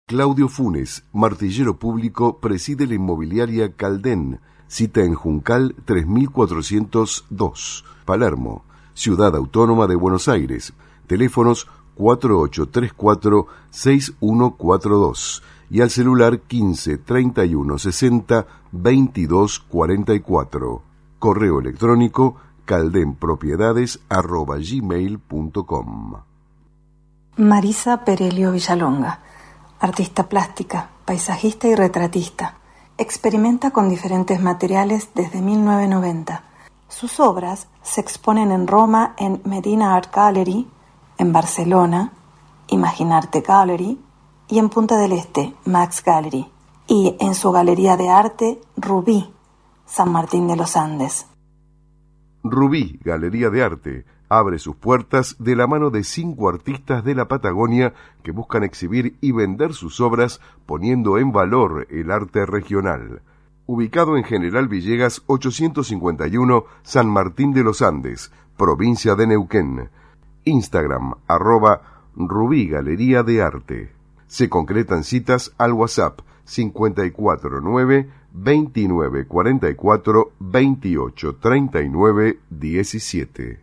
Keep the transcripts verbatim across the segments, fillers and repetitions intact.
Claudio Funes, martillero público, preside la inmobiliaria Caldén, cita en Juncal tres mil cuatrocientos dos, Palermo, Ciudad Autónoma de Buenos Aires, teléfonos cuatro ocho tres cuatro seis uno cuatro dos y al celular quince treinta y uno sesenta veintidós cuarenta y cuatro. Correo electrónico caldenpropiedades arroba gmail punto com. Marisa Perelio Villalonga, artista plástica, paisajista y retratista. Experimenta con diferentes materiales desde mil novecientos noventa. Sus obras se exponen en Roma en Medina Art Gallery, en Barcelona, Imaginarte Gallery, y en Punta del Este, Max Gallery, y en su galería de arte Rubí, San Martín de los Andes. Rubí, Galería de Arte, abre sus puertas de la mano de cinco artistas de la Patagonia que buscan exhibir y vender sus obras poniendo en valor el arte regional. Ubicado en General Villegas ochocientos cincuenta y uno, San Martín de los Andes, provincia de Neuquén. Instagram, arroba Rubí Galería de Arte. Se concretan citas al WhatsApp cincuenta y cuatro nueve veintinueve cuarenta y cuatro veintiocho treinta y nueve diecisiete.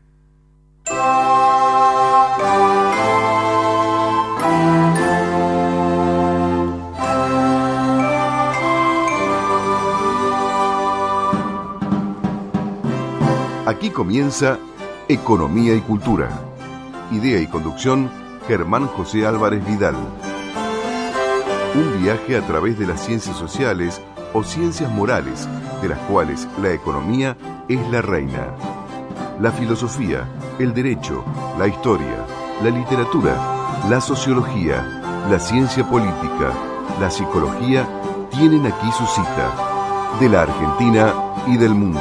Aquí comienza Economía y Cultura. Idea y conducción, Germán José Álvarez Vidal. Un viaje a través de las ciencias sociales o ciencias morales, de las cuales la economía es la reina. La filosofía, el derecho, la historia, la literatura, la sociología, la ciencia política, la psicología tienen aquí su cita, de la Argentina y del mundo.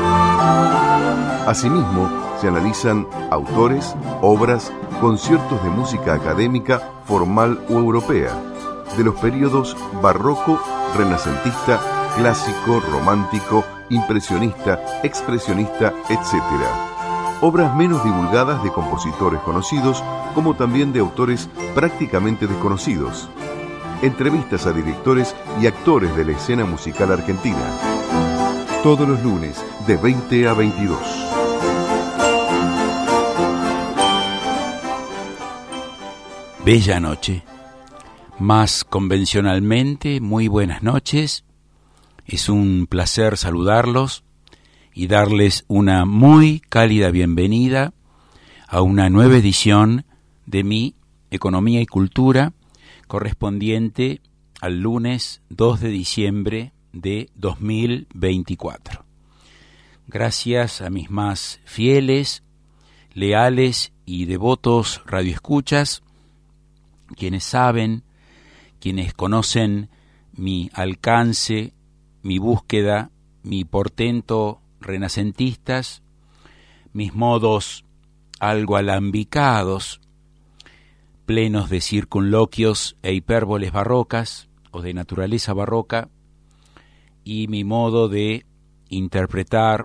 Asimismo, se analizan autores, obras, conciertos de música académica, formal o europea, de los períodos barroco, renacentista, clásico, romántico, impresionista, expresionista, etcétera. Obras menos divulgadas de compositores conocidos, como también de autores prácticamente desconocidos. Entrevistas a directores y actores de la escena musical argentina. Todos los lunes, de veinte a veintidós. Bella noche. Más convencionalmente, muy buenas noches. Es un placer saludarlos y darles una muy cálida bienvenida a una nueva edición de mi Economía y Cultura, correspondiente al lunes dos de diciembre de dos mil veinticuatro. Gracias a mis más fieles, leales y devotos radioescuchas, quienes saben, quienes conocen mi alcance, mi búsqueda, mi portento renacentistas, mis modos algo alambicados, plenos de circunloquios e hipérboles barrocas o de naturaleza barroca, y mi modo de interpretar,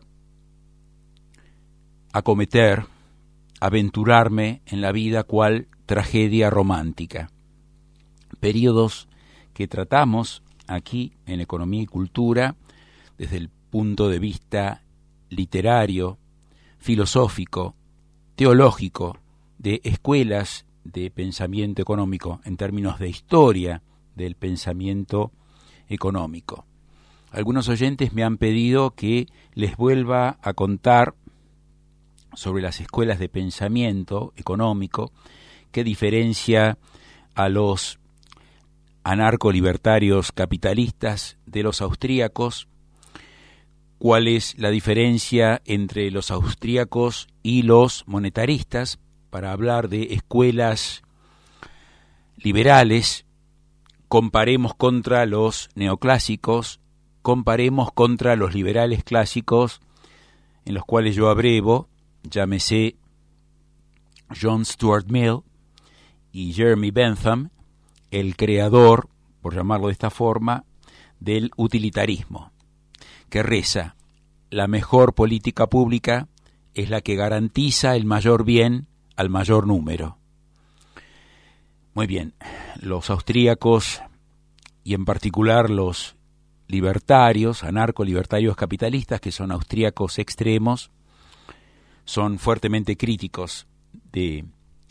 acometer, aventurarme en la vida cual tragedia romántica. Periodos que tratamos aquí en Economía y Cultura desde el punto de vista literario, filosófico, teológico, de escuelas de pensamiento económico, en términos de historia del pensamiento económico. Algunos oyentes me han pedido que les vuelva a contar sobre las escuelas de pensamiento económico, qué diferencia a los anarcolibertarios capitalistas de los austríacos, cuál es la diferencia entre los austríacos y los monetaristas, para hablar de escuelas liberales, comparemos contra los neoclásicos, comparemos contra los liberales clásicos, en los cuales yo abrevo, llámese John Stuart Mill y Jeremy Bentham, el creador, por llamarlo de esta forma, del utilitarismo, que reza: la mejor política pública es la que garantiza el mayor bien al mayor número. Muy bien, los austríacos y en particular los libertarios, anarco-libertarios capitalistas, que son austríacos extremos, son fuertemente críticos de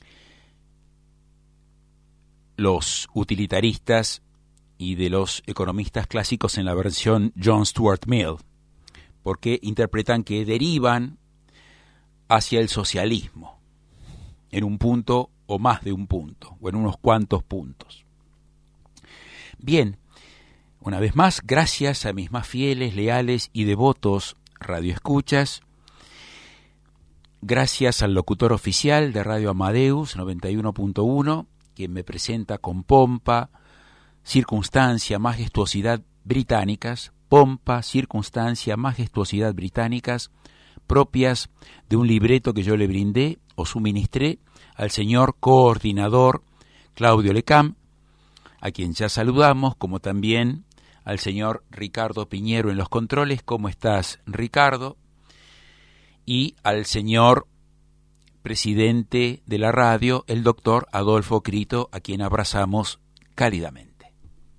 los utilitaristas y de los economistas clásicos en la versión John Stuart Mill, porque interpretan que derivan hacia el socialismo, en un punto o más de un punto, o en unos cuantos puntos. Bien, una vez más, gracias a mis más fieles, leales y devotos radioescuchas, gracias al locutor oficial de Radio Amadeus noventa y uno punto uno, quien me presenta con pompa, circunstancia, majestuosidad británicas, pompa, circunstancia, majestuosidad británicas, propias de un libreto que yo le brindé o suministré al señor coordinador Claudio Lecam, a quien ya saludamos, como también al señor Ricardo Piñero en los controles. ¿Cómo estás, Ricardo? Y al señor presidente de la radio, el doctor Adolfo Crito, a quien abrazamos cálidamente.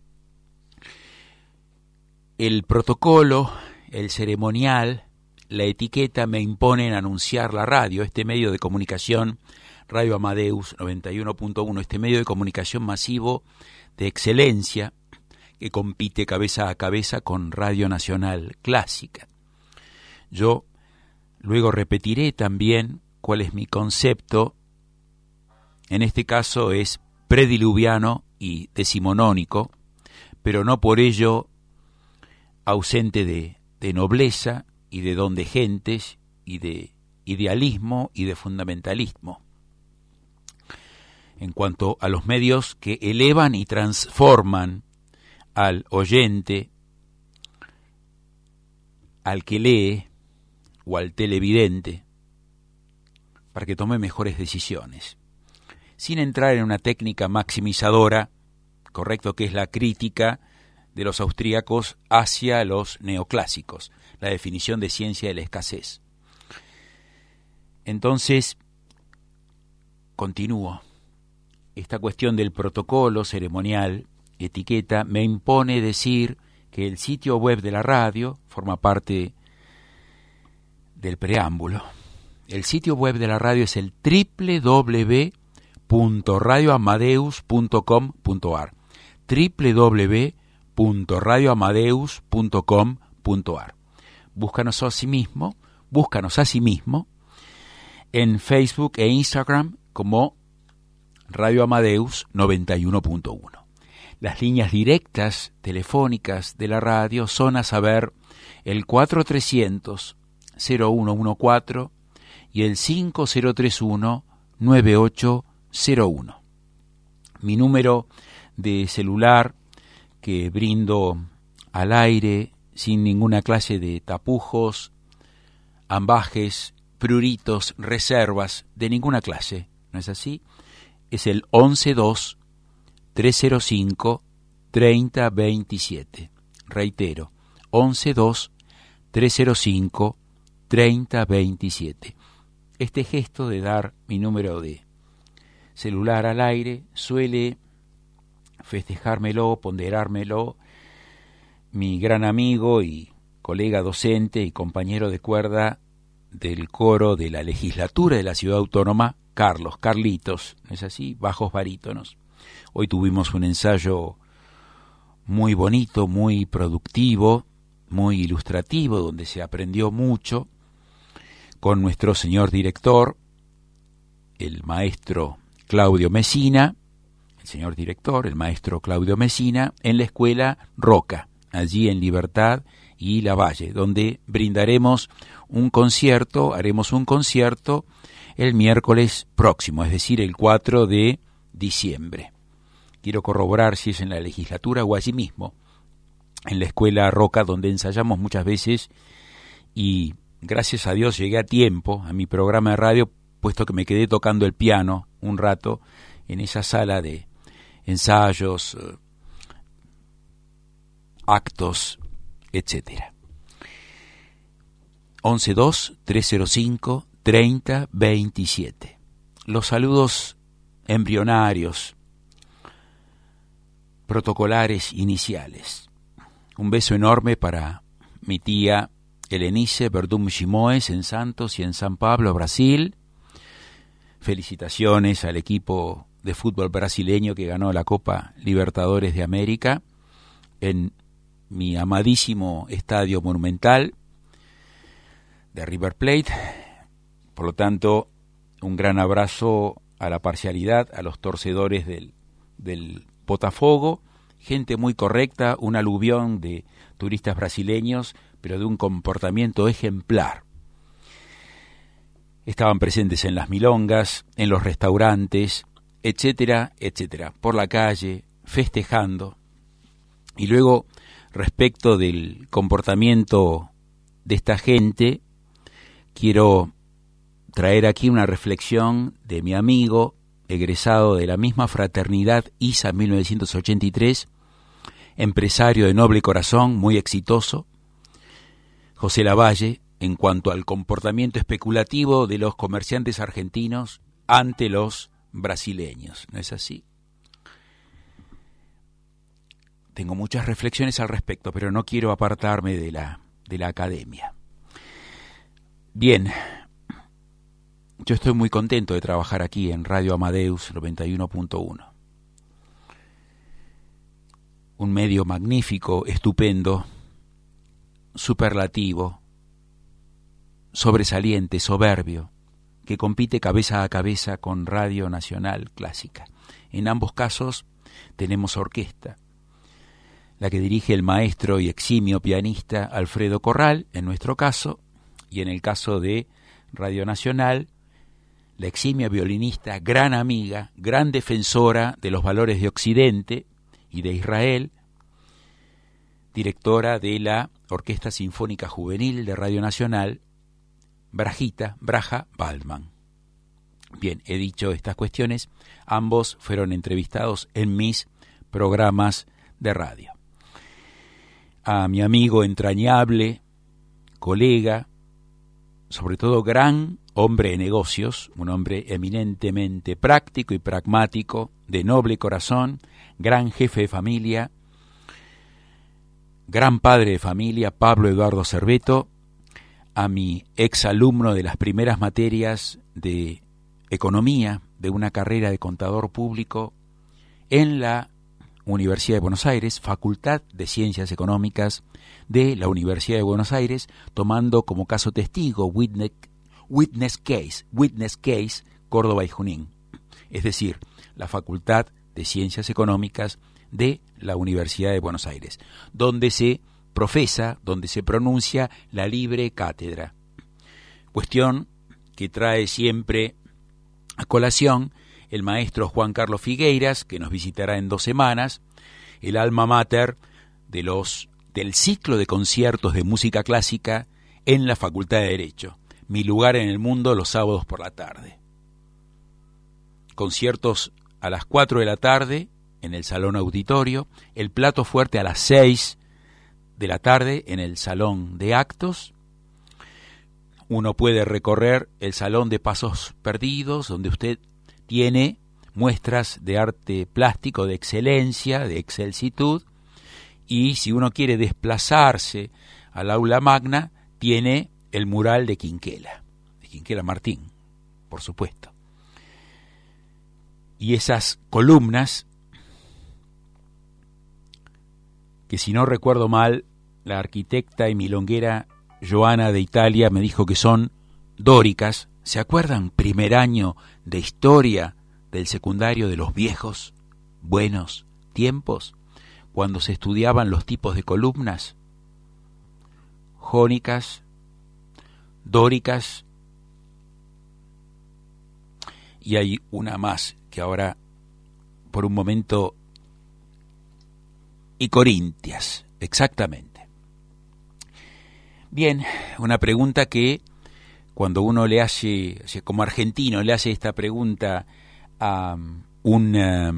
El protocolo, el ceremonial, la etiqueta me imponen anunciar la radio, este medio de comunicación, Radio Amadeus noventa y uno punto uno, este medio de comunicación masivo de excelencia que compite cabeza a cabeza con Radio Nacional Clásica. Yo luego repetiré también cuál es mi concepto. En este caso es prediluviano y decimonónico, pero no por ello ausente de, de nobleza y de don de gentes y de idealismo y de fundamentalismo. En cuanto a los medios que elevan y transforman al oyente, al que lee o al televidente, para que tome mejores decisiones, sin entrar en una técnica maximizadora, correcto, que es la crítica de los austríacos hacia los neoclásicos, la definición de ciencia de la escasez. Entonces, continúo. Esta cuestión del protocolo ceremonial, etiqueta, me impone decir que el sitio web de la radio forma parte del preámbulo. El sitio web de la radio es el doble u doble u doble u punto radio amadeus punto com punto a r, doble u doble u doble u punto radio amadeus punto com punto a r. Búscanos a sí mismo, búscanos a sí mismo en Facebook e Instagram como Radio Amadeus noventa y uno punto uno. Las líneas directas telefónicas de la radio son a saber el cuatro trescientos cero uno uno cuatro y el cinco cero tres uno nueve ocho cero uno. Mi número de celular que brindo al aire sin ninguna clase de tapujos, ambajes, pruritos, reservas de ninguna clase, ¿no es así? Es el once dos tres cero cinco treinta veintisiete. Reitero, once dos tres cero cinco treinta veintisiete. Este gesto de dar mi número de celular al aire suele festejármelo, ponderármelo mi gran amigo y colega docente y compañero de cuerda del coro de la legislatura de la Ciudad Autónoma, Carlos, Carlitos, ¿no es así? Bajos barítonos. Hoy tuvimos un ensayo muy bonito, muy productivo, muy ilustrativo, donde se aprendió mucho con nuestro señor director, el maestro Claudio Mesina, el señor director, el maestro Claudio Mesina, en la Escuela Roca, allí en Libertad y Lavalle, donde brindaremos un concierto, haremos un concierto el miércoles próximo, es decir, el cuatro de diciembre. Quiero corroborar si es en la legislatura o allí mismo, en la Escuela Roca, donde ensayamos muchas veces, y gracias a Dios llegué a tiempo a mi programa de radio, puesto que me quedé tocando el piano un rato en esa sala de ensayos, actos, etcétera. once dos tres cero cinco treinta veintisiete. Los saludos embrionarios protocolares iniciales. Un beso enorme para mi tía Helenice Verdum Chimoes en Santos y en San Pablo, Brasil. Felicitaciones al equipo de fútbol brasileño que ganó la Copa Libertadores de América en mi amadísimo Estadio Monumental de River Plate. Por lo tanto, un gran abrazo a la parcialidad, a los torcedores del, del Botafogo, gente muy correcta, un aluvión de turistas brasileños, pero de un comportamiento ejemplar. Estaban presentes en las milongas, en los restaurantes, etcétera, etcétera, por la calle, festejando. Y luego, respecto del comportamiento de esta gente, quiero traer aquí una reflexión de mi amigo, egresado de la misma fraternidad I S A mil novecientos ochenta y tres, empresario de noble corazón, muy exitoso, José Lavalle, en cuanto al comportamiento especulativo de los comerciantes argentinos ante los brasileños. ¿No es así? Tengo muchas reflexiones al respecto, pero no quiero apartarme de la, de la academia. Bien, yo estoy muy contento de trabajar aquí en Radio Amadeus noventa y uno punto uno. Un medio magnífico, estupendo, superlativo, sobresaliente, soberbio, que compite cabeza a cabeza con Radio Nacional Clásica. En ambos casos tenemos orquesta, la que dirige el maestro y eximio pianista Alfredo Corral, en nuestro caso, y en el caso de Radio Nacional, la eximia violinista, gran amiga, gran defensora de los valores de Occidente y de Israel, directora de la Orquesta Sinfónica Juvenil de Radio Nacional, Brajita, Braja Baldman. Bien, he dicho estas cuestiones, ambos fueron entrevistados en mis programas de radio. A mi amigo entrañable, colega, sobre todo gran hombre de negocios, un hombre eminentemente práctico y pragmático, de noble corazón, gran jefe de familia, gran padre de familia, Pablo Eduardo Cerveto, a mi exalumno de las primeras materias de economía de una carrera de contador público en la Universidad de Buenos Aires, Facultad de Ciencias Económicas de la Universidad de Buenos Aires, tomando como caso testigo Witness, witness Case, Witness Case, Córdoba y Junín, es decir, la Facultad de Ciencias Económicas de la Universidad de Buenos Aires, donde se profesa, donde se pronuncia la libre cátedra. Cuestión que trae siempre a colación el maestro Juan Carlos Figueiras, que nos visitará en dos semanas, el alma mater de los, del ciclo de conciertos de música clásica en la Facultad de Derecho, Mi lugar en el mundo los sábados por la tarde. Conciertos a las cuatro de la tarde en el Salón Auditorio, el plato fuerte a las seis de la tarde en el Salón de Actos. Uno puede recorrer el Salón de Pasos Perdidos, donde usted tiene muestras de arte plástico de excelencia, de excelsitud, y si uno quiere desplazarse al aula magna, tiene el mural de Quinquela, de Quinquela Martín, por supuesto. Y esas columnas, que si no recuerdo mal, la arquitecta y milonguera Joana de Italia me dijo que son dóricas. ¿Se acuerdan? Primer año de historia del secundario de los viejos, buenos tiempos, cuando se estudiaban los tipos de columnas, jónicas, dóricas, y hay una más que ahora por un momento, y corintias, exactamente. Bien, una pregunta que cuando uno le hace, como argentino, le hace esta pregunta a un,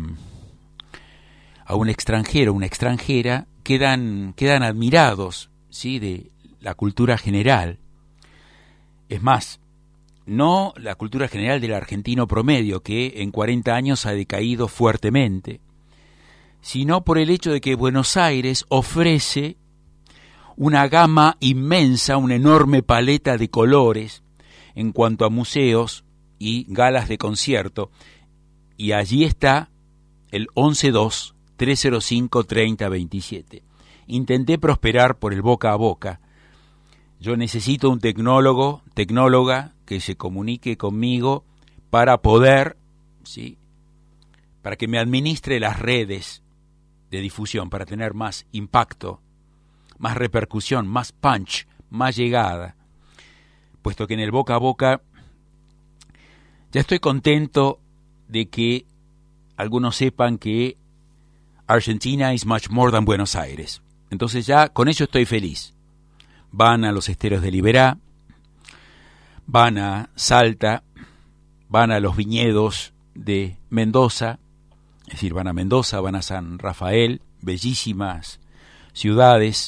a un extranjero, una extranjera, quedan, quedan admirados, ¿sí?, de la cultura general. Es más, no la cultura general del argentino promedio, que en cuarenta años ha decaído fuertemente, sino por el hecho de que Buenos Aires ofrece una gama inmensa, una enorme paleta de colores en cuanto a museos y galas de concierto, y allí está el once dos, trescientos cinco, treinta veintisiete. Intenté prosperar por el boca a boca. Yo necesito un tecnólogo, tecnóloga que se comunique conmigo para poder, ¿sí?, para que me administre las redes de difusión, para tener más impacto, más repercusión, más punch, más llegada, puesto que en el boca a boca ya estoy contento de que algunos sepan que Argentina is much more than Buenos Aires. Entonces ya con eso estoy feliz. Van a los esteros de Liberá, van a Salta, van a los viñedos de Mendoza, es decir, van a Mendoza, van a San Rafael, bellísimas ciudades,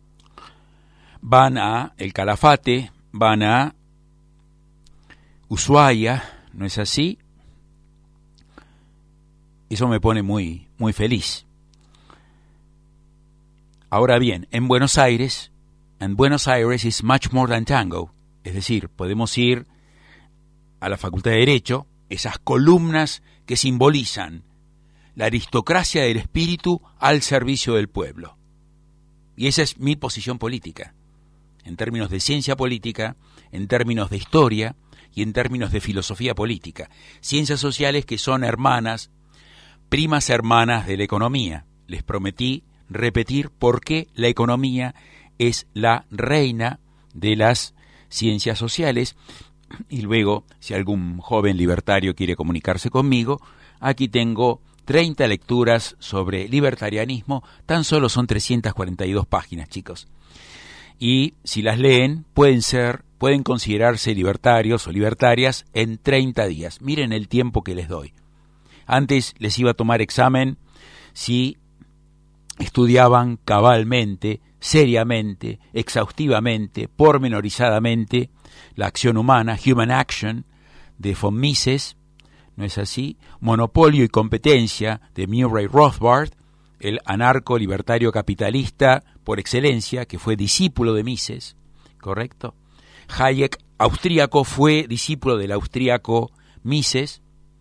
van a El Calafate, van a Ushuaia, ¿no es así? Eso me pone muy, muy feliz. Ahora bien, en Buenos Aires, en Buenos Aires is much more than tango, es decir, podemos ir a la Facultad de Derecho, esas columnas que simbolizan la aristocracia del espíritu al servicio del pueblo. Y esa es mi posición política, en términos de ciencia política, en términos de historia y en términos de filosofía política. Ciencias sociales que son hermanas, primas hermanas de la economía. Les prometí repetir por qué la economía es la reina de las ciencias sociales. Y luego, si algún joven libertario quiere comunicarse conmigo, aquí tengo treinta lecturas sobre libertarianismo. Tan solo son trescientas cuarenta y dos páginas, chicos. Y si las leen, pueden ser, pueden considerarse libertarios o libertarias en treinta días. Miren el tiempo que les doy. Antes les iba a tomar examen si estudiaban cabalmente, seriamente, exhaustivamente, pormenorizadamente la acción humana, Human Action, de von Mises, ¿no es así? Monopolio y competencia, de Murray Rothbard, el anarco libertario capitalista por excelencia, que fue discípulo de Mises, ¿correcto? Hayek, austríaco, fue discípulo del austríaco Mises.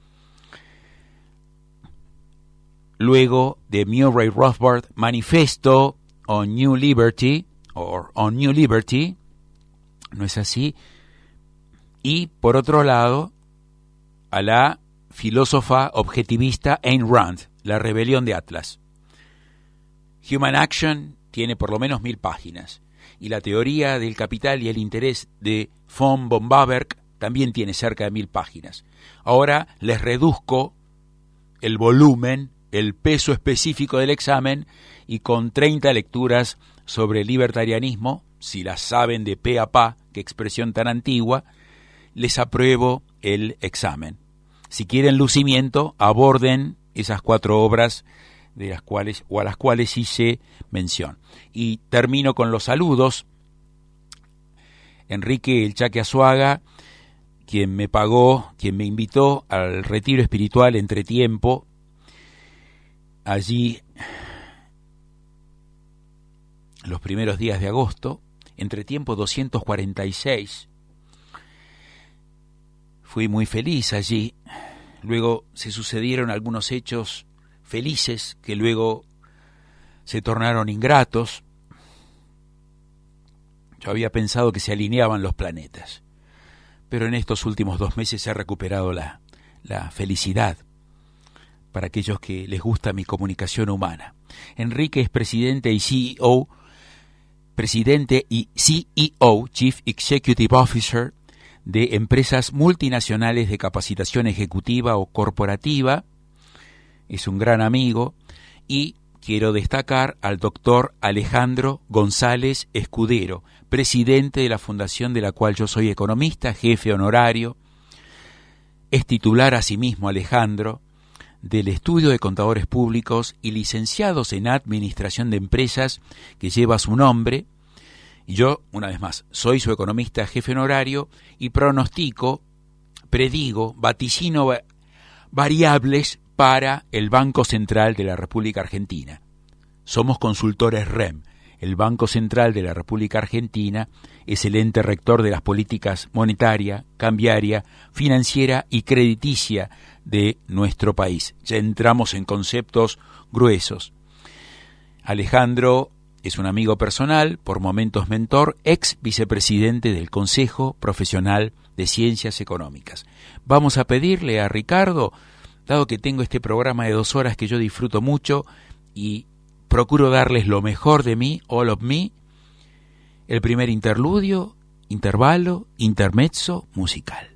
Luego de Murray Rothbard, Manifesto on New Liberty, o on New Liberty, ¿no es así? Y, por otro lado, a la filósofa objetivista Ayn Rand, La rebelión de Atlas. Human Action tiene por lo menos mil páginas, y la teoría del capital y el interés de von Bombaberg también tiene cerca de mil páginas. Ahora les reduzco el volumen, el peso específico del examen, y con treinta lecturas sobre libertarianismo, si las saben de pe a pa, qué expresión tan antigua, les apruebo el examen. Si quieren lucimiento, aborden esas cuatro obras de las cuales o a las cuales hice mención. Y termino con los saludos. Enrique El Chaque Azuaga, quien me pagó, quien me invitó al retiro espiritual Entretiempo, allí los primeros días de agosto, Entretiempo doscientos cuarenta y seis. Fui muy feliz allí. Luego se sucedieron algunos hechos felices que luego se tornaron ingratos. Yo había pensado que se alineaban los planetas, pero en estos últimos dos meses se ha recuperado la, la felicidad para aquellos que les gusta mi comunicación humana. Enrique es presidente y C E O, presidente y C E O, Chief Executive Officer, de empresas multinacionales de capacitación ejecutiva o corporativa. Es un gran amigo, y quiero destacar al doctor Alejandro González Escudero, presidente de la fundación de la cual yo soy economista, jefe honorario. Es titular asimismo Alejandro del estudio de contadores públicos y licenciados en administración de empresas que lleva su nombre. Y yo, una vez más, soy su economista jefe honorario y pronostico, predigo, vaticino variables para el Banco Central de la República Argentina. Somos consultores R E M. El Banco Central de la República Argentina es el ente rector de las políticas monetaria, cambiaria, financiera y crediticia de nuestro país. Ya entramos en conceptos gruesos. Alejandro es un amigo personal, por momentos mentor, ex vicepresidente del Consejo Profesional de Ciencias Económicas. Vamos a pedirle a Ricardo, dado que tengo este programa de dos horas que yo disfruto mucho y procuro darles lo mejor de mí, all of me, el primer interludio, intervalo, intermezzo musical.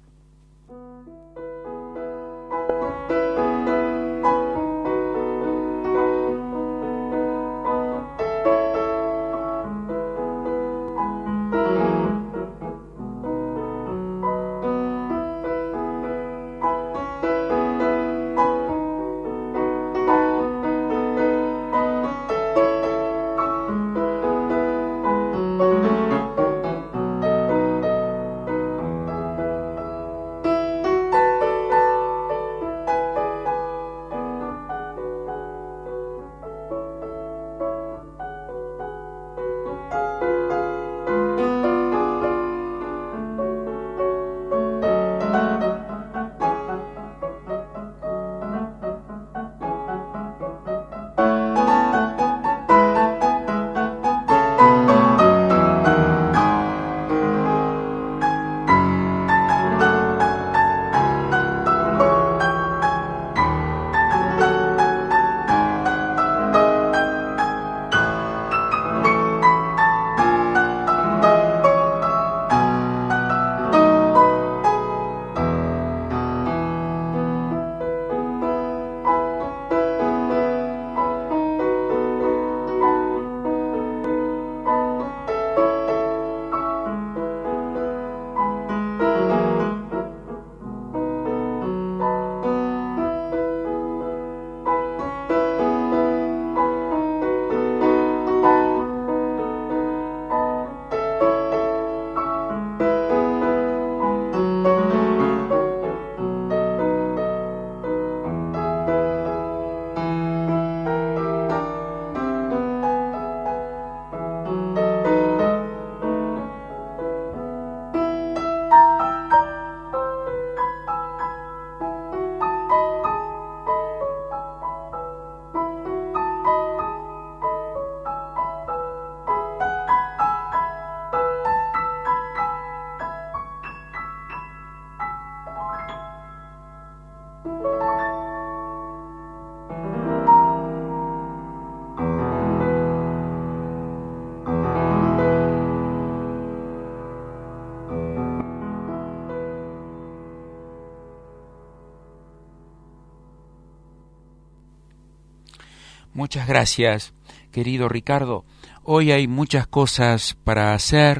Muchas gracias, querido Ricardo. Hoy hay muchas cosas para hacer,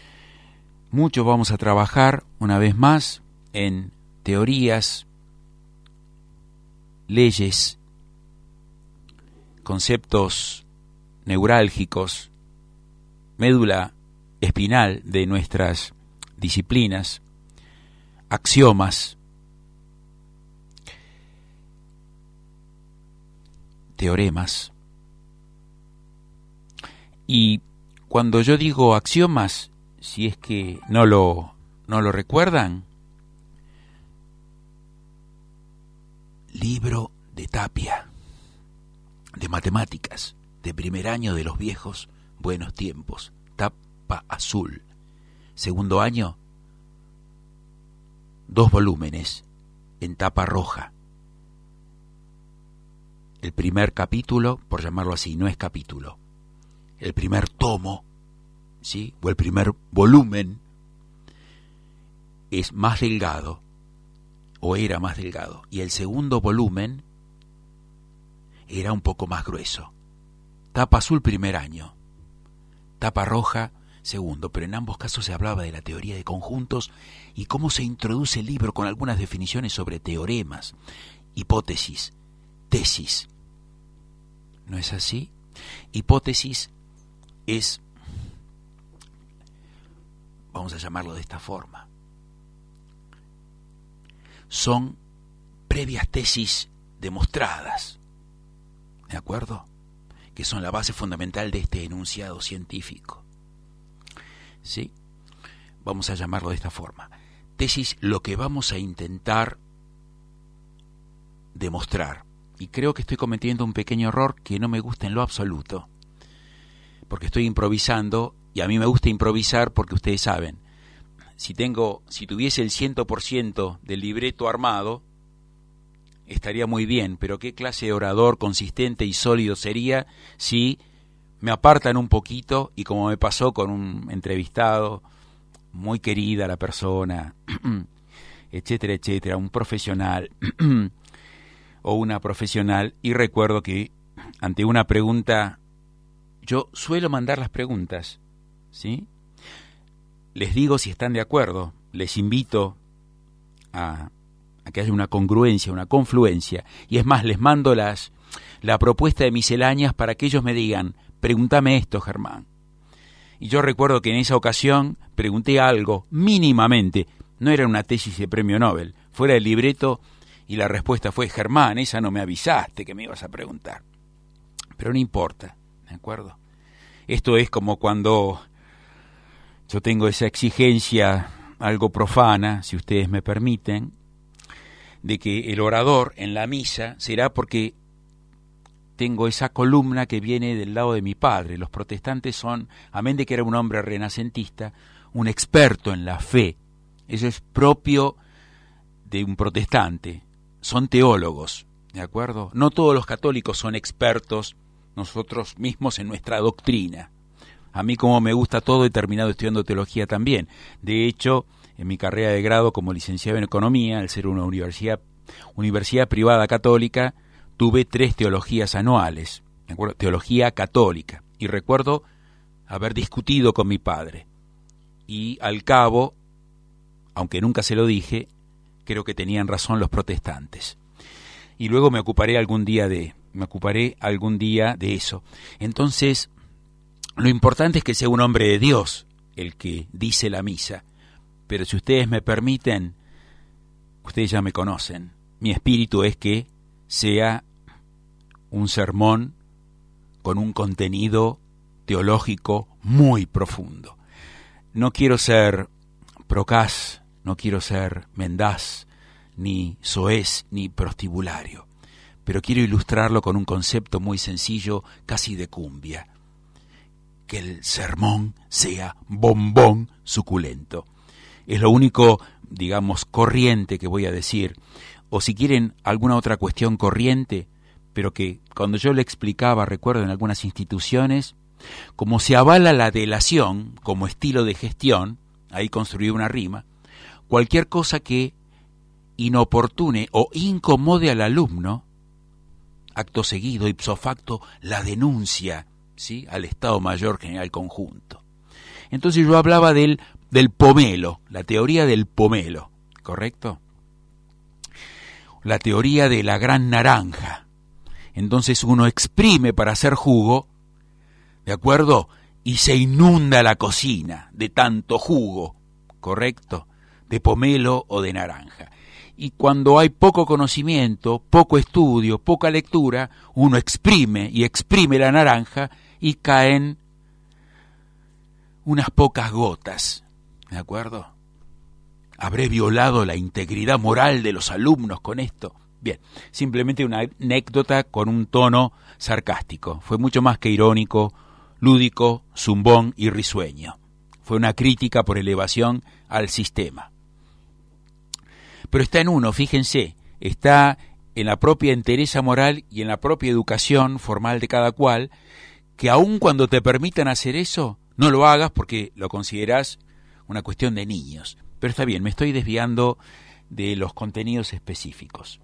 mucho vamos a trabajar una vez más en teorías, leyes, conceptos neurálgicos, médula espinal de nuestras disciplinas, axiomas, teoremas. Y cuando yo digo axiomas, si es que no lo, no lo recuerdan, libro de Tapia, de matemáticas, de primer año de los viejos buenos tiempos, tapa azul. Segundo año, dos volúmenes en tapa roja. El primer capítulo, por llamarlo así, no es capítulo, el primer tomo, ¿sí? O el primer volumen es más delgado, o era más delgado, y el segundo volumen era un poco más grueso. Tapa azul primer año, tapa roja segundo, pero en ambos casos se hablaba de la teoría de conjuntos y cómo se introduce el libro con algunas definiciones sobre teoremas, hipótesis, tesis. ¿No es así? Hipótesis es, vamos a llamarlo de esta forma, son previas tesis demostradas, ¿de acuerdo? Que son la base fundamental de este enunciado científico. ¿Sí? Vamos a llamarlo de esta forma. Tesis, lo que vamos a intentar demostrar. Y creo que estoy cometiendo un pequeño error que no me gusta en lo absoluto, porque estoy improvisando, y a mí me gusta improvisar porque ustedes saben, si tengo, si tuviese el cien por ciento del libreto armado, estaría muy bien, pero qué clase de orador consistente y sólido sería si me apartan un poquito, y como me pasó con un entrevistado, muy querida la persona, etcétera, etcétera, un profesional o una profesional, y recuerdo que ante una pregunta, yo suelo mandar las preguntas, ¿sí? Les digo si están de acuerdo, les invito a, a que haya una congruencia, una confluencia, y es más, les mando las la propuesta de misceláneas para que ellos me digan, pregúntame esto, Germán. Y yo recuerdo que en esa ocasión pregunté algo, mínimamente, no era una tesis de premio Nobel, fuera del libreto, y la respuesta fue, Germán, esa no me avisaste que me ibas a preguntar. Pero no importa, ¿de acuerdo? Esto es como cuando yo tengo esa exigencia algo profana, si ustedes me permiten, de que el orador en la misa será porque tengo esa columna que viene del lado de mi padre. Los protestantes son, amén de que era un hombre renacentista, un experto en la fe. Eso es propio de un protestante. Son teólogos, ¿de acuerdo? No todos los católicos son expertos nosotros mismos en nuestra doctrina. A mí, como me gusta todo, he terminado estudiando teología también. De hecho, en mi carrera de grado como licenciado en economía, al ser una universidad, universidad privada católica, tuve tres teologías anuales, ¿de acuerdo? Teología católica. Y recuerdo haber discutido con mi padre. Y al cabo, aunque nunca se lo dije, creo que tenían razón los protestantes. Y luego me ocuparé algún día de, me ocuparé algún día de eso. Entonces, lo importante es que sea un hombre de Dios el que dice la misa. Pero si ustedes me permiten, ustedes ya me conocen, mi espíritu es que sea un sermón con un contenido teológico muy profundo. No quiero ser procaz, no quiero ser mendaz, ni soez, ni prostibulario, pero quiero ilustrarlo con un concepto muy sencillo, casi de cumbia. Que el sermón sea bombón suculento. Es lo único, digamos, corriente que voy a decir. O si quieren alguna otra cuestión corriente, pero que cuando yo le explicaba, recuerdo en algunas instituciones, como se avala la delación como estilo de gestión, ahí construí una rima, cualquier cosa que inoportune o incomode al alumno, acto seguido, ipso facto, la denuncia, ¿sí?, al Estado Mayor General Conjunto. Entonces yo hablaba del, del pomelo, la teoría del pomelo, ¿correcto? La teoría de la gran naranja. Entonces uno exprime para hacer jugo, ¿de acuerdo? Y se inunda la cocina de tanto jugo, ¿correcto? De pomelo o de naranja. Y cuando hay poco conocimiento, poco estudio, poca lectura, uno exprime y exprime la naranja y caen unas pocas gotas, ¿de acuerdo? ¿Habré violado la integridad moral de los alumnos con esto? Bien, simplemente una anécdota con un tono sarcástico. Fue mucho más que irónico, lúdico, zumbón y risueño. Fue una crítica por elevación al sistema. Pero está en uno, fíjense, está en la propia entereza moral y en la propia educación formal de cada cual, que aun cuando te permitan hacer eso, no lo hagas porque lo considerás una cuestión de niños. Pero está bien, me estoy desviando de los contenidos específicos.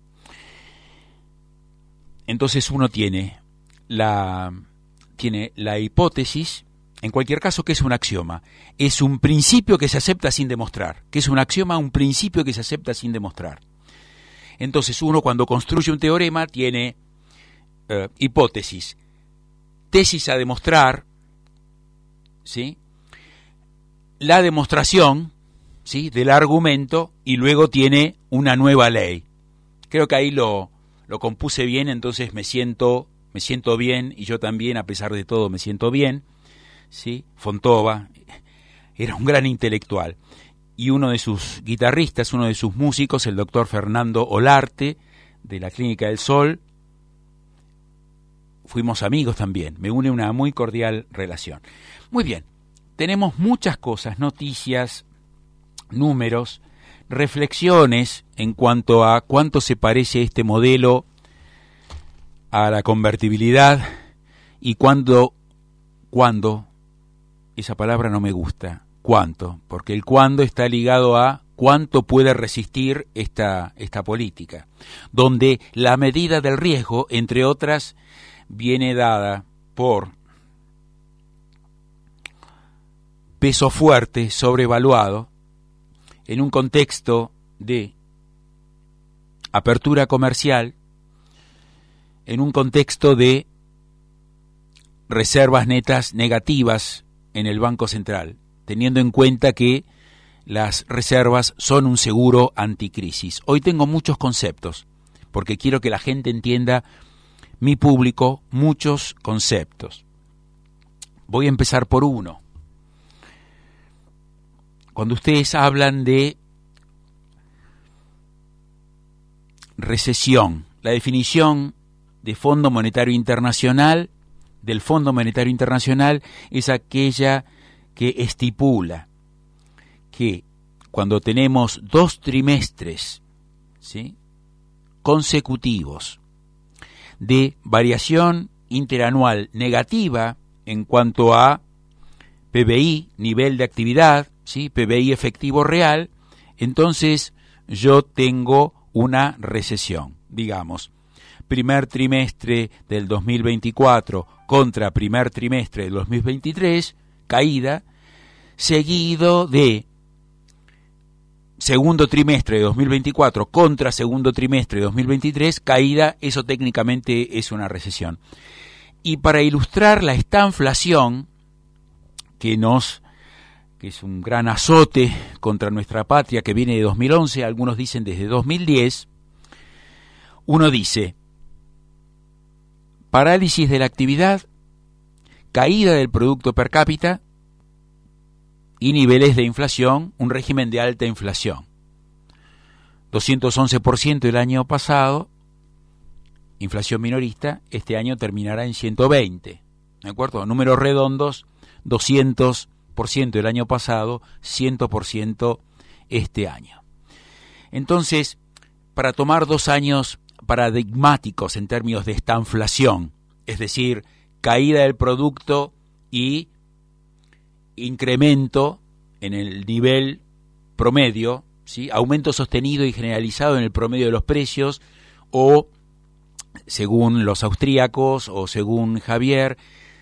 Entonces uno tiene la, tiene la hipótesis, en cualquier caso, que es un axioma. Es un principio que se acepta sin demostrar. Que es un axioma, un principio que se acepta sin demostrar. Entonces uno, cuando construye un teorema, tiene eh, hipótesis, tesis a demostrar, ¿sí?, la demostración, ¿sí?, del argumento, y luego tiene una nueva ley. Creo que ahí lo, lo compuse bien, entonces me siento, me siento bien, y yo también, a pesar de todo, me siento bien, ¿sí? Fontova era un gran intelectual, y uno de sus guitarristas, uno de sus músicos, el doctor Fernando Olarte, de la Clínica del Sol, fuimos amigos también, me une una muy cordial relación. Muy bien, tenemos muchas cosas, noticias, números, reflexiones en cuanto a cuánto se parece este modelo a la convertibilidad y cuándo, cuándo, esa palabra no me gusta, cuánto, porque el cuándo está ligado a cuánto puede resistir esta, esta política, donde la medida del riesgo, entre otras, viene dada por peso fuerte, sobrevaluado, en un contexto de apertura comercial, en un contexto de reservas netas negativas en el Banco Central, teniendo en cuenta que las reservas son un seguro anticrisis. Hoy tengo muchos conceptos, porque quiero que la gente entienda, mi público, muchos conceptos. Voy a empezar por uno. Cuando ustedes hablan de recesión, la definición de Fondo Monetario Internacional, del Fondo Monetario Internacional, es aquella que estipula que cuando tenemos dos trimestres, ¿sí?, consecutivos de variación interanual negativa en cuanto a P B I, nivel de actividad, ¿sí?, P B I efectivo real, entonces yo tengo una recesión. Digamos, primer trimestre del dos mil veinticuatro contra primer trimestre del dos mil veintitrés, caída, seguido de segundo trimestre de dos mil veinticuatro contra segundo trimestre de dos mil veintitrés, caída, eso técnicamente es una recesión. Y para ilustrar la estanflación, que nos que es un gran azote contra nuestra patria, que viene de dos mil once, algunos dicen desde dos mil diez, uno dice, parálisis de la actividad, caída del producto per cápita y niveles de inflación, un régimen de alta inflación. doscientos once por ciento el año pasado, inflación minorista, este año terminará en ciento veinte, ¿de acuerdo? Números redondos, doscientos por ciento el año pasado, cien por ciento este año. Entonces, para tomar dos años paradigmáticos en términos de estanflación, es decir, caída del producto y incremento en el nivel promedio, ¿sí?, aumento sostenido y generalizado en el promedio de los precios, o según los austríacos o según Javier,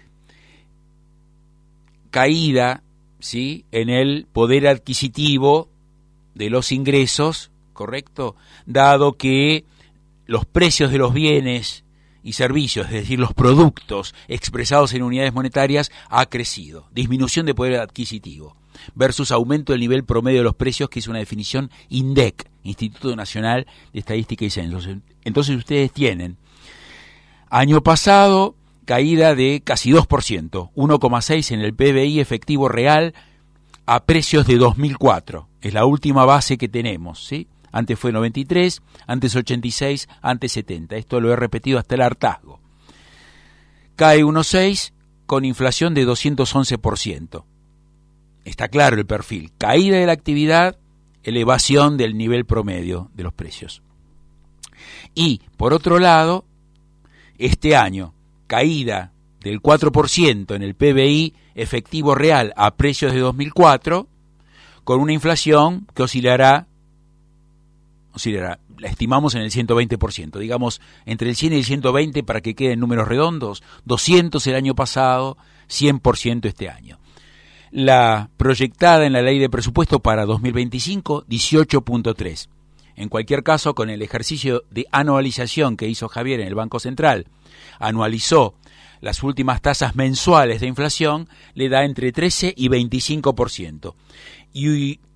caída, ¿sí?, en el poder adquisitivo de los ingresos, ¿correcto?, dado que los precios de los bienes y servicios, es decir, los productos expresados en unidades monetarias, ha crecido. Disminución de poder adquisitivo versus aumento del nivel promedio de los precios, que es una definición INDEC, Instituto Nacional de Estadística y Censos. Entonces ustedes tienen, año pasado, caída de casi dos por ciento, uno coma seis en el P B I efectivo real a precios de dos mil cuatro. Es la última base que tenemos, ¿sí? Antes fue noventa y tres, antes ochenta y seis, antes setenta. Esto lo he repetido hasta el hartazgo. Cae uno coma seis con inflación de doscientos once por ciento. Está claro el perfil. Caída de la actividad, elevación del nivel promedio de los precios. Y, por otro lado, este año, caída del cuatro por ciento en el P B I efectivo real a precios de dos mil cuatro, con una inflación que oscilará, oscilará, la estimamos en el ciento veinte por ciento, digamos entre el cien y el ciento veinte para que queden números redondos, doscientos el año pasado, cien por ciento este año. La proyectada en la ley de presupuesto para dos mil veinticinco, dieciocho punto tres. En cualquier caso, con el ejercicio de anualización que hizo Javier en el Banco Central, anualizó las últimas tasas mensuales de inflación, le da entre trece y veinticinco por ciento. Y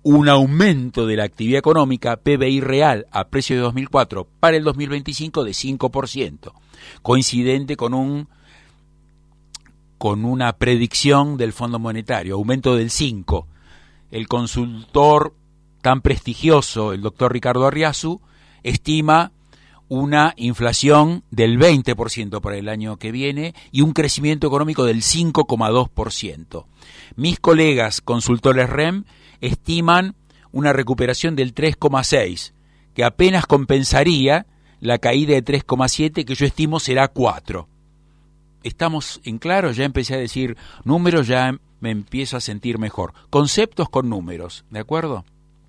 un aumento de la actividad económica, P B I real a precio de dos mil cuatro para el dos mil veinticinco de cinco por ciento, coincidente con un con una predicción del Fondo Monetario, aumento del cinco por ciento. El consultor tan prestigioso, el doctor Ricardo Arriazu, estima una inflación del veinte por ciento para el año que viene y un crecimiento económico del cinco coma dos por ciento. Mis colegas consultores R E M estiman una recuperación del tres coma seis por ciento, que apenas compensaría la caída de tres coma siete por ciento, que yo estimo será cuatro por ciento. ¿Estamos en claro? Ya empecé a decir números, ya me empiezo a sentir mejor. Conceptos con números, ¿de acuerdo?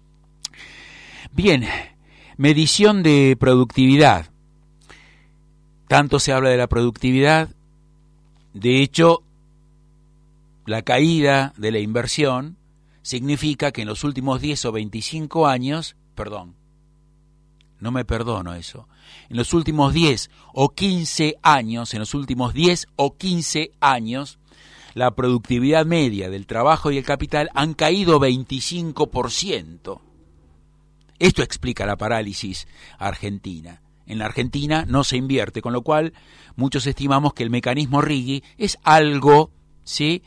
Bien, medición de productividad. Tanto se habla de la productividad, de hecho, la caída de la inversión significa que en los últimos diez o veinticinco años, perdón, no me perdono eso, en los últimos diez o quince años, en los últimos diez o quince años, la productividad media del trabajo y el capital han caído veinticinco por ciento. Esto explica la parálisis argentina. En la Argentina no se invierte, con lo cual muchos estimamos que el mecanismo Righi es algo, ¿sí?,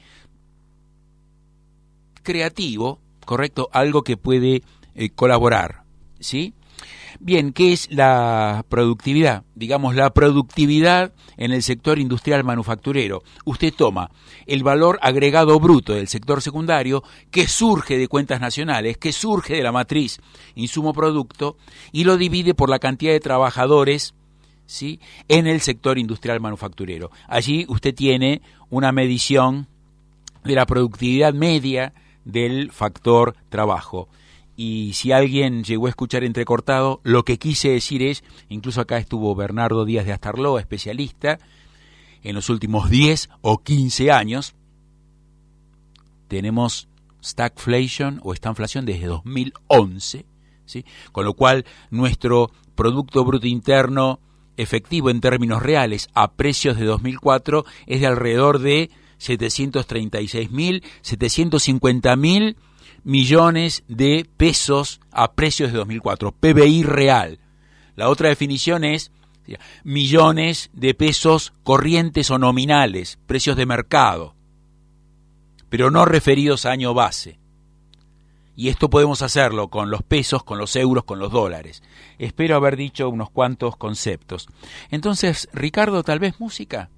creativo, correcto, algo que puede eh, colaborar, ¿sí? Bien, ¿qué es la productividad? Digamos, la productividad en el sector industrial manufacturero. Usted toma el valor agregado bruto del sector secundario, que surge de cuentas nacionales, que surge de la matriz insumo-producto, y lo divide por la cantidad de trabajadores, ¿sí?, en el sector industrial manufacturero. Allí usted tiene una medición de la productividad media del factor trabajo. Y si alguien llegó a escuchar entrecortado, lo que quise decir es, incluso acá estuvo Bernardo Díaz de Astarloa, especialista, en los últimos diez o quince años tenemos stagflation o estanflación desde dos mil once, ¿sí?, con lo cual nuestro Producto Bruto Interno efectivo en términos reales a precios de dos mil cuatro es de alrededor de setecientos treinta y seis mil, setecientos cincuenta mil millones de pesos a precios de dos mil cuatro, P B I real. La otra definición es millones de pesos corrientes o nominales, precios de mercado, pero no referidos a año base. Y esto podemos hacerlo con los pesos, con los euros, con los dólares. Espero haber dicho unos cuantos conceptos. Entonces, Ricardo, tal vez música.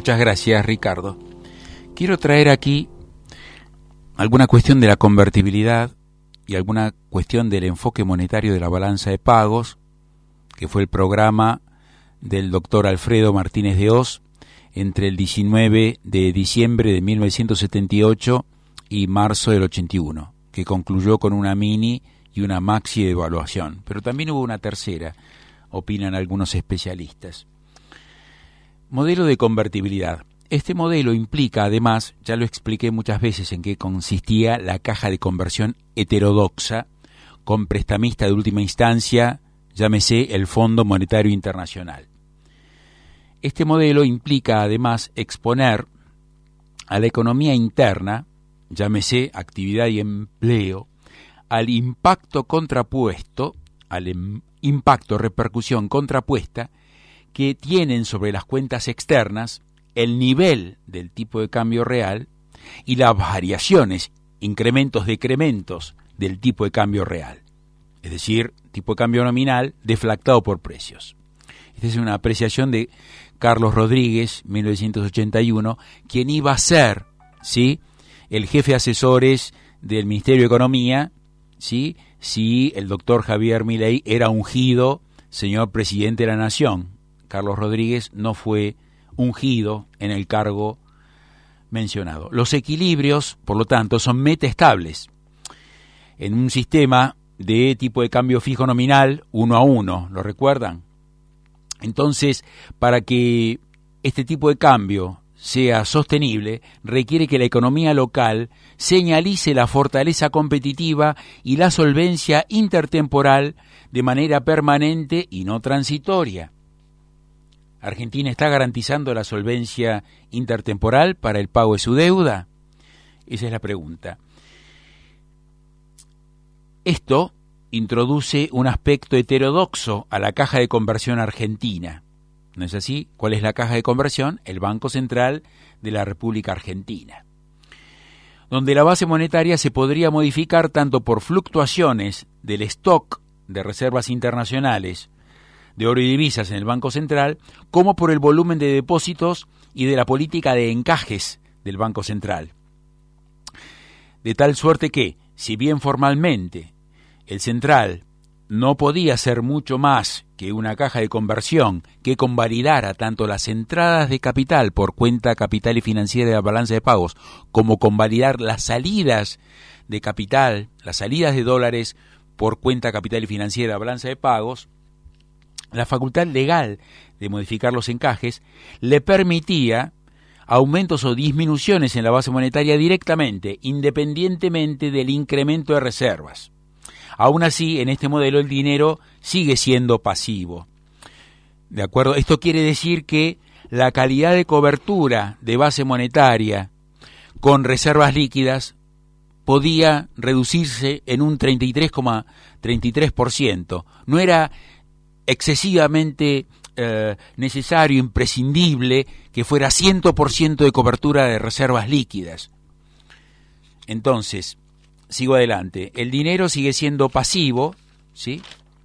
Muchas gracias, Ricardo. Quiero traer aquí alguna cuestión de la convertibilidad y alguna cuestión del enfoque monetario de la balanza de pagos, que fue el programa del doctor Alfredo Martínez de Hoz entre el diecinueve de diciembre de mil novecientos setenta y ocho y marzo del ochenta y uno, que concluyó con una mini y una maxi de evaluación. Pero también hubo una tercera, opinan algunos especialistas. Modelo de convertibilidad. Este modelo implica, además, ya lo expliqué muchas veces en qué consistía la caja de conversión heterodoxa, con prestamista de última instancia, llámese el Fondo Monetario Internacional. Este modelo implica, además, exponer a la economía interna, llámese actividad y empleo, al impacto contrapuesto, al em- impacto, repercusión contrapuesta, que tienen sobre las cuentas externas el nivel del tipo de cambio real y las variaciones, incrementos, decrementos del tipo de cambio real, es decir, tipo de cambio nominal deflactado por precios. Esta es una apreciación de Carlos Rodríguez, mil novecientos ochenta y uno, quien iba a ser, ¿sí?, el jefe de asesores del Ministerio de Economía, ¿sí?, si el doctor Javier Milei era ungido señor presidente de la Nación. Carlos Rodríguez no fue ungido en el cargo mencionado. Los equilibrios, por lo tanto, son metaestables. En un sistema de tipo de cambio fijo nominal, uno a uno, ¿lo recuerdan? Entonces, para que este tipo de cambio sea sostenible, requiere que la economía local señalice la fortaleza competitiva y la solvencia intertemporal de manera permanente y no transitoria. ¿Argentina está garantizando la solvencia intertemporal para el pago de su deuda? Esa es la pregunta. Esto introduce un aspecto heterodoxo a la caja de conversión argentina. ¿No es así? ¿Cuál es la caja de conversión? El Banco Central de la República Argentina, donde la base monetaria se podría modificar tanto por fluctuaciones del stock de reservas internacionales de oro y divisas en el Banco Central, como por el volumen de depósitos y de la política de encajes del Banco Central. De tal suerte que, si bien formalmente el central no podía ser mucho más que una caja de conversión que convalidara tanto las entradas de capital por cuenta capital y financiera de la balanza de pagos, como convalidar las salidas de capital, las salidas de dólares por cuenta capital y financiera de la balanza de pagos, la facultad legal de modificar los encajes le permitía aumentos o disminuciones en la base monetaria directamente, independientemente del incremento de reservas. Aún así, en este modelo el dinero sigue siendo pasivo. ¿De acuerdo? Esto quiere decir que la calidad de cobertura de base monetaria con reservas líquidas podía reducirse en un treinta y tres coma treinta y tres por ciento. No era excesivamente eh, necesario, imprescindible, que fuera cien por ciento de cobertura de reservas líquidas. Entonces, sigo adelante. El dinero sigue siendo pasivo, ¿sí?,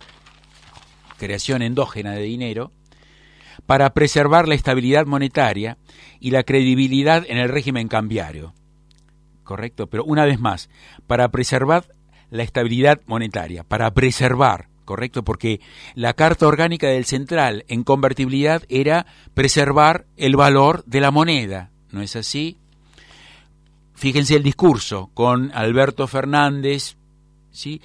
creación endógena de dinero, para preservar la estabilidad monetaria y la credibilidad en el régimen cambiario. ¿Correcto? Pero una vez más, para preservar la estabilidad monetaria, para preservar, ¿correcto? Porque la carta orgánica del central en convertibilidad era preservar el valor de la moneda, ¿no es así? Fíjense el discurso con Alberto Fernández, ¿sí?,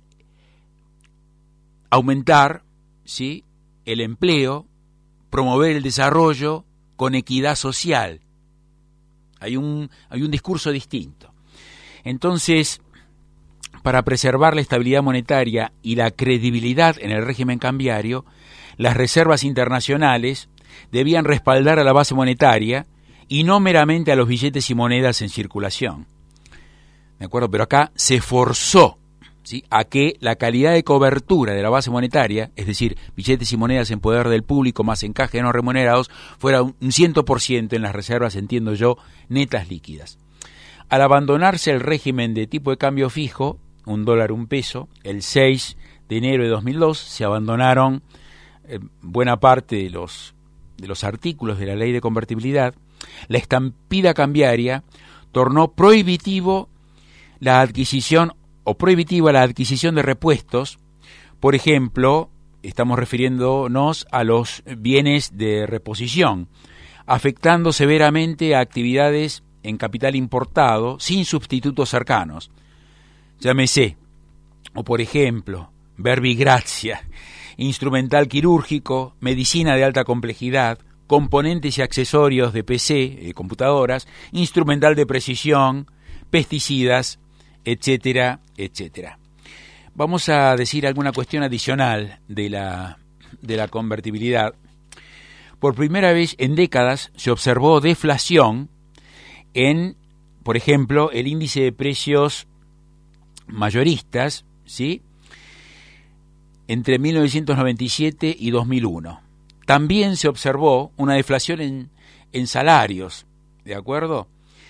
aumentar, ¿sí?, el empleo, promover el desarrollo con equidad social. Hay un, hay un discurso distinto. Entonces, para preservar la estabilidad monetaria y la credibilidad en el régimen cambiario, las reservas internacionales debían respaldar a la base monetaria y no meramente a los billetes y monedas en circulación. ¿De acuerdo? Pero acá se forzó, ¿sí?, a que la calidad de cobertura de la base monetaria, es decir, billetes y monedas en poder del público más encajes no remunerados, fuera un cien por ciento en las reservas, entiendo yo, netas líquidas. Al abandonarse el régimen de tipo de cambio fijo, un dólar, un peso, el seis de enero de dos mil dos se abandonaron eh, buena parte de los, de los artículos de la ley de convertibilidad La estampida cambiaria tornó prohibitivo la adquisición o prohibitiva la adquisición de repuestos. Por ejemplo, estamos refiriéndonos a los bienes de reposición, afectando severamente a actividades en capital importado sin sustitutos cercanos. Llámese, o por ejemplo, verbigracia, instrumental quirúrgico, medicina de alta complejidad, componentes y accesorios de P C, eh, computadoras, instrumental de precisión, pesticidas, etcétera, etcétera. Vamos a decir alguna cuestión adicional de la, de la convertibilidad. Por primera vez en décadas se observó deflación en, por ejemplo, el índice de precios mayoristas, ¿sí?, entre mil novecientos noventa y siete y dos mil uno. También se observó una deflación en, en salarios, ¿de acuerdo?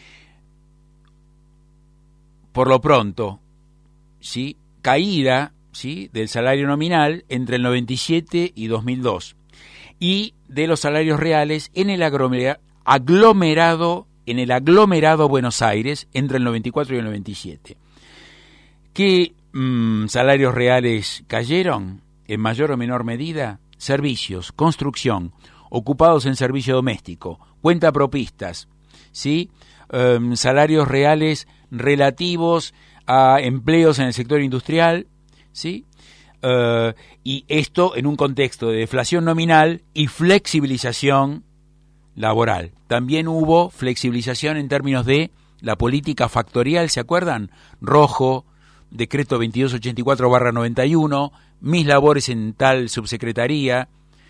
Por lo pronto, ¿sí?, caída, ¿sí?, del salario nominal entre el noventa y siete y dos mil dos, y de los salarios reales en el aglomerado en el aglomerado Buenos Aires entre el noventa y cuatro y el noventa y siete. ¿Qué mmm, salarios reales cayeron? En mayor o menor medida, servicios, construcción, ocupados en servicio doméstico, cuentapropistas, ¿sí?, um, salarios reales relativos a empleos en el sector industrial, ¿sí?, Uh, y esto en un contexto de deflación nominal y flexibilización laboral. También hubo flexibilización en términos de la política factorial, ¿se acuerdan? Rojo, decreto veintidós ochenta y cuatro barra noventa y uno, mis labores en tal subsecretaría.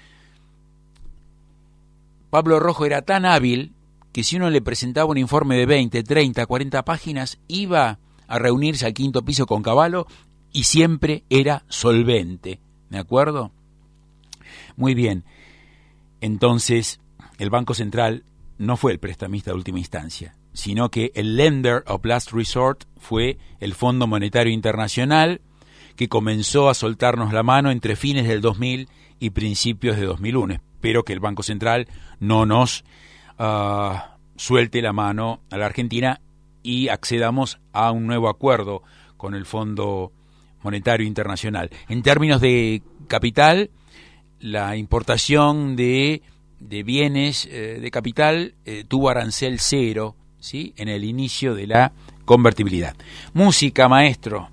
Pablo Rojo era tan hábil que si uno le presentaba un informe de veinte, treinta, cuarenta páginas, iba a reunirse al quinto piso con Cavallo y siempre era solvente, ¿de acuerdo? Muy bien, entonces el Banco Central no fue el prestamista de última instancia, sino que el lender of last resort fue el Fondo Monetario Internacional, que comenzó a soltarnos la mano entre fines del dos mil y principios de dos mil uno. Espero que el Banco Central no nos uh, suelte la mano a la Argentina y accedamos a un nuevo acuerdo con el Fondo Monetario Internacional. En términos de capital, la importación de, de bienes eh, de capital eh, tuvo arancel cero, ¿sí?, en el inicio de la convertibilidad. Música, maestro.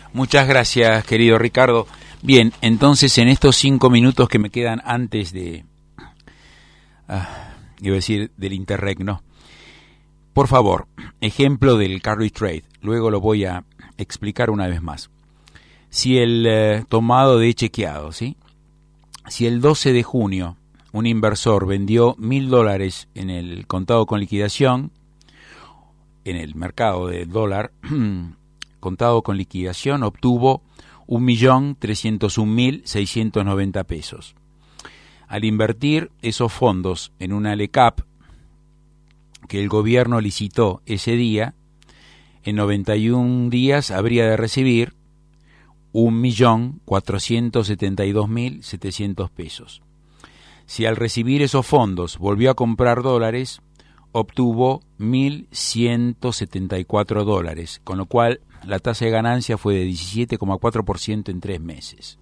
Muchas gracias, querido Ricardo. Bien, entonces en estos cinco minutos que me quedan antes de, ah, iba a decir, del interregno, por favor, ejemplo del carry trade, luego lo voy a explicar una vez más. Si el eh, tomado de chequeado, ¿sí? Si el doce de junio un inversor vendió mil dólares en el contado con liquidación, en el mercado del dólar, contado con liquidación, obtuvo un millón trescientos un mil seiscientos noventa pesos. Al invertir esos fondos en una L E C A P que el gobierno licitó ese día, en noventa y un días habría de recibir un millón cuatrocientos setenta y dos mil setecientos pesos. Si al recibir esos fondos volvió a comprar dólares, obtuvo mil ciento setenta y cuatro dólares, con lo cual la tasa de ganancia fue de diecisiete coma cuatro por ciento en tres meses.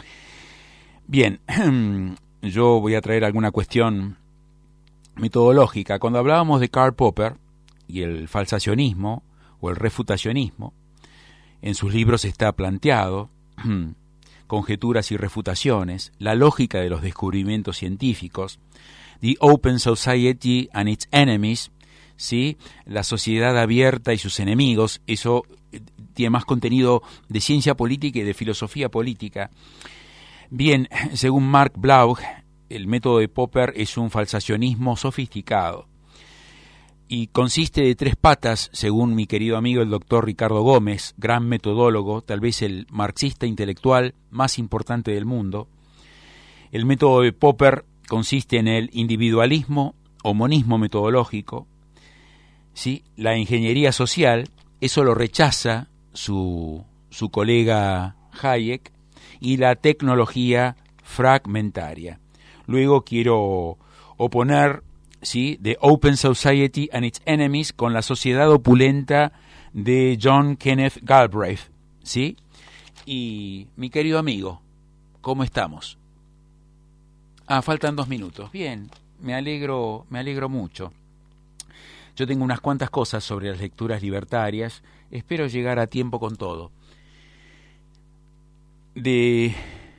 Bien, yo voy a traer alguna cuestión metodológica. Cuando hablábamos de Karl Popper y el falsacionismo o el refutacionismo, en sus libros está planteado conjeturas y refutaciones, la lógica de los descubrimientos científicos, The Open Society and Its Enemies, ¿sí? La sociedad abierta y sus enemigos. Eso tiene más contenido de ciencia política y de filosofía política. Bien, según Mark Blaug, el método de Popper es un falsacionismo sofisticado y consiste de tres patas, según mi querido amigo el doctor Ricardo Gómez, gran metodólogo, tal vez el marxista intelectual más importante del mundo. El método de Popper consiste en el individualismo o monismo metodológico, ¿sí? La ingeniería social, eso lo rechaza su, su colega Hayek, y la tecnología fragmentaria. Luego quiero oponer, ¿sí?, The Open Society and Its Enemies con la sociedad opulenta de John Kenneth Galbraith, ¿sí? Y mi querido amigo, ¿cómo estamos? Ah, faltan dos minutos. Bien, me alegro, me alegro mucho. Yo tengo unas cuantas cosas sobre las lecturas libertarias. Espero llegar a tiempo con todo. De,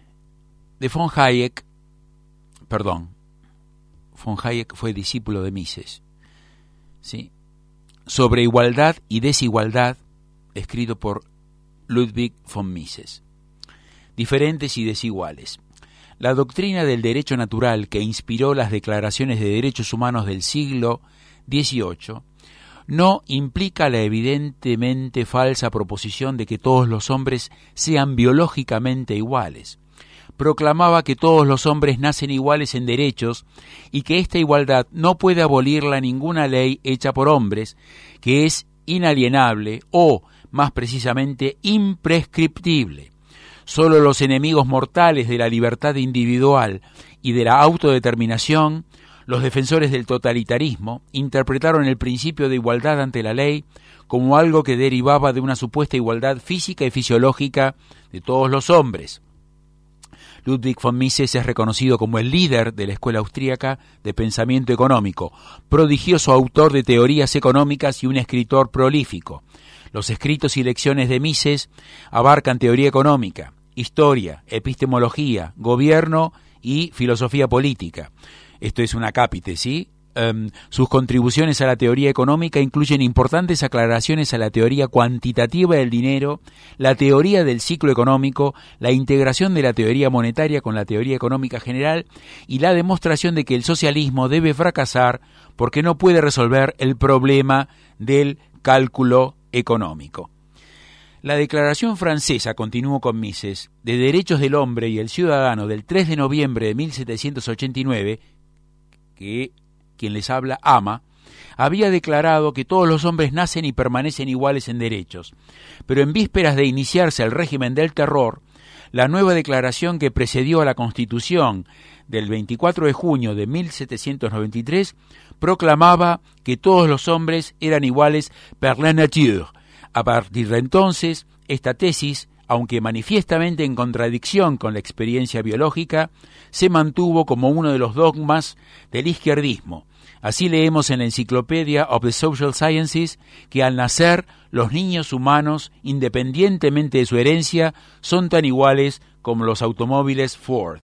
de von Hayek, perdón, von Hayek fue discípulo de Mises, ¿sí? Sobre igualdad y desigualdad, escrito por Ludwig von Mises. Diferentes y desiguales. La doctrina del derecho natural que inspiró las declaraciones de derechos humanos del siglo dieciocho no implica la evidentemente falsa proposición de que todos los hombres sean biológicamente iguales. Proclamaba que todos los hombres nacen iguales en derechos y que esta igualdad no puede abolirla ninguna ley hecha por hombres, que es inalienable o, más precisamente, imprescriptible. Solo los enemigos mortales de la libertad individual y de la autodeterminación, los defensores del totalitarismo, interpretaron el principio de igualdad ante la ley como algo que derivaba de una supuesta igualdad física y fisiológica de todos los hombres. Ludwig von Mises es reconocido como el líder de la escuela austríaca de pensamiento económico, prodigioso autor de teorías económicas y un escritor prolífico. Los escritos y lecciones de Mises abarcan teoría económica, historia, epistemología, gobierno y filosofía política. Esto es un acápite, ¿sí? Um, sus contribuciones a la teoría económica incluyen importantes aclaraciones a la teoría cuantitativa del dinero, la teoría del ciclo económico, la integración de la teoría monetaria con la teoría económica general y la demostración de que el socialismo debe fracasar porque no puede resolver el problema del cálculo económico. La declaración francesa, continuó con Mises, de derechos del hombre y el ciudadano del tres de noviembre de mil setecientos ochenta y nueve, que quien les habla ama, había declarado que todos los hombres nacen y permanecen iguales en derechos. Pero en vísperas de iniciarse el régimen del terror, la nueva declaración que precedió a la Constitución del veinticuatro de junio de mil setecientos noventa y tres proclamaba que todos los hombres eran iguales per la nature. A partir de entonces, esta tesis, aunque manifiestamente en contradicción con la experiencia biológica, se mantuvo como uno de los dogmas del izquierdismo. Así leemos en la Encyclopedia of the Social Sciences que al nacer los niños humanos, independientemente de su herencia, son tan iguales como los automóviles Ford.